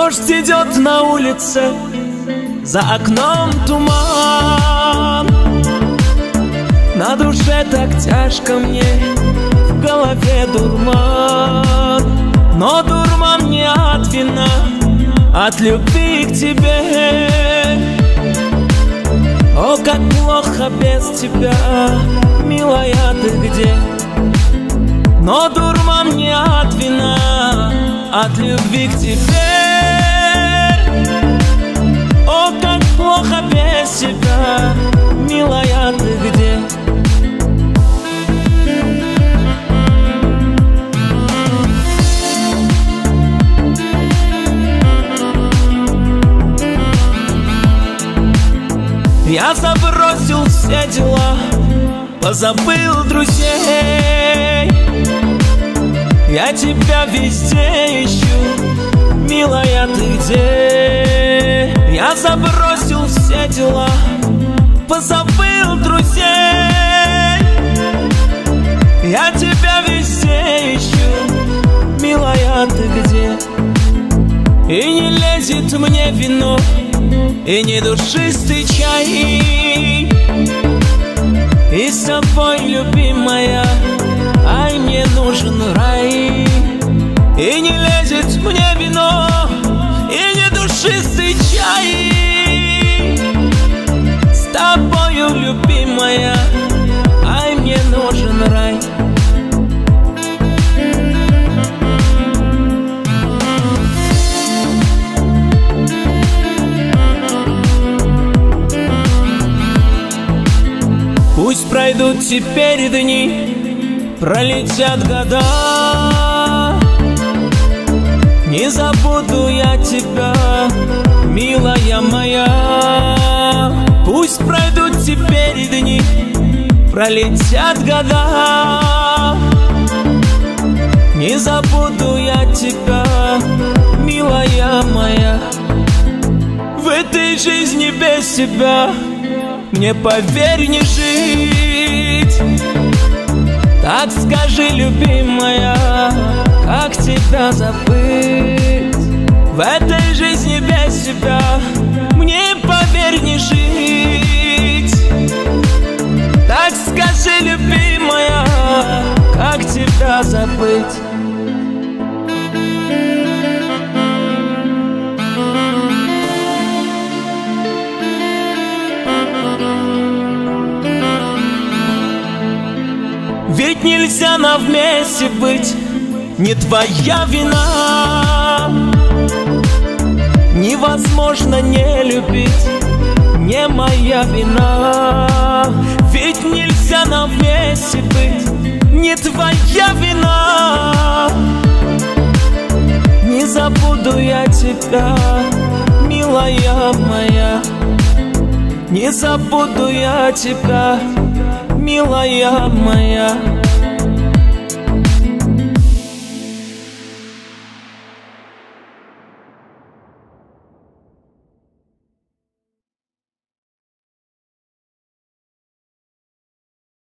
Дождь идет на улице, за окном туман. На душе так тяжко мне, в голове дурман. Но дурман не от вина, от любви к тебе. О, как плохо без тебя, милая, ты где? Но дурман не от вина, от любви к тебе. О, как плохо без тебя, милая, ты где? Я забросил все дела, позабыл друзей. Я тебя везде ищу, милая, ты где? Я забросил все дела, позабыл друзей. Я тебя везде ищу, милая, ты где? И не лезет мне вино, и не душистый чай. И с тобой, любимая, ай, мне нужен рай. И не лезет мне вино, и не душистый чай. С тобою, любимая, ай, мне нужен рай. Пусть пройдут теперь дни, пролетят года. Не забуду я тебя, милая моя. Пусть пройдут теперь дни, пролетят года. Не забуду я тебя, милая моя. В этой жизни без тебя мне, поверь, не жить. Так скажи, любимая, как тебя забыть? В этой жизни без тебя мне, поверь, не жить. Так скажи, любимая, как тебя забыть? Ведь нельзя нам вместе быть, не твоя вина. Невозможно не любить, не моя вина. Ведь нельзя нам вместе быть, не твоя вина. Не забуду я тебя, милая моя. Не забуду я тебя, милая моя.